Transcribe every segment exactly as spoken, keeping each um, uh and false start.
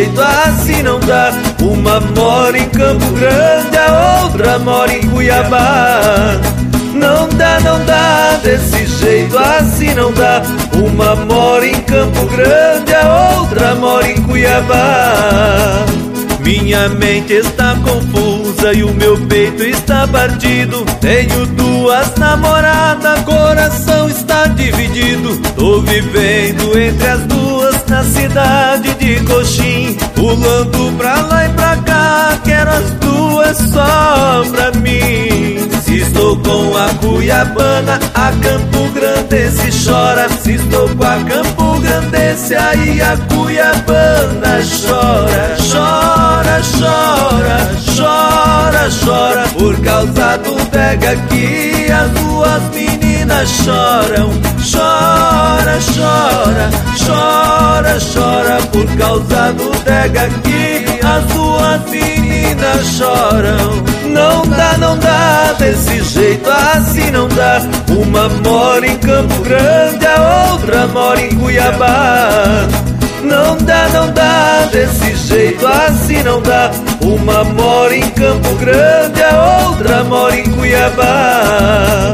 jeito assim não dá. Uma mora em Campo Grande, a outra mora em Cuiabá. Não dá, não dá, desse jeito assim não dá. Uma mora em Campo Grande, a outra mora em Cuiabá. Minha mente está confusa e o meu peito está partido. Tenho duas namoradas, coração está dividido. Tô vivendo entre as duas na cidade de Coxim, pulando pra lá e pra cá, quero as duas só pra mim. Se estou com a cuiabana, a Campo Grandense chora. Se estou com a Campo Grandense, aí a cuiabana chora. Chora, chora, chora, chora, por causa do Dega que as duas meninas choram. Chora, chora, chora, chora, por causa do Dega que as duas meninas choram. Não dá, não dá, desse jeito assim não dá. Uma mora em Campo Grande, a outra mora em Cuiabá. Não dá, não dá, desse jeito assim não dá. Uma mora em Campo Grande, a outra mora em Cuiabá.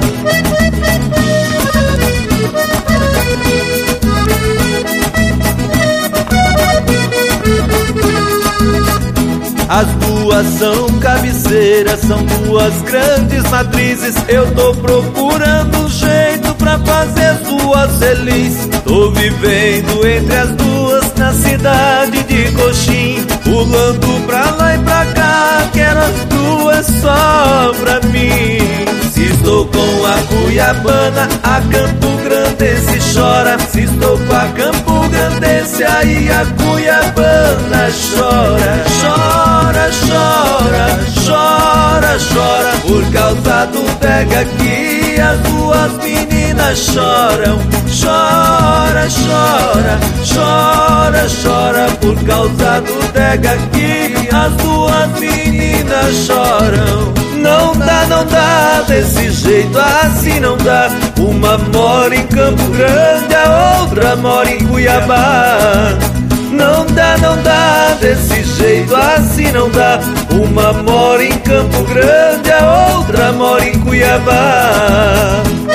As duas são cabeceiras, são duas grandes matrizes. Eu tô procurando um jeito pra fazer as duas felizes. Tô vivendo entre as duas na cidade de Coxim, pulando pra lá e pra cá, quero as duas só pra mim. Se estou com a cuiabana, a Campo Grandense chora. Se estou com a Campo Grandense, aí a cuiabana chora. Chora, chora, chora, chora, por causa do Dega que as duas meninas choram. Chora, chora, chora, chora, por causa do Dega que as duas meninas choram. Não dá, não dá, desse jeito assim não dá. Uma mora em Campo Grande, a outra mora em Cuiabá. Não dá, não dá, desse jeito assim não dá. Uma mora em Campo Grande, a outra mora em Cuiabá.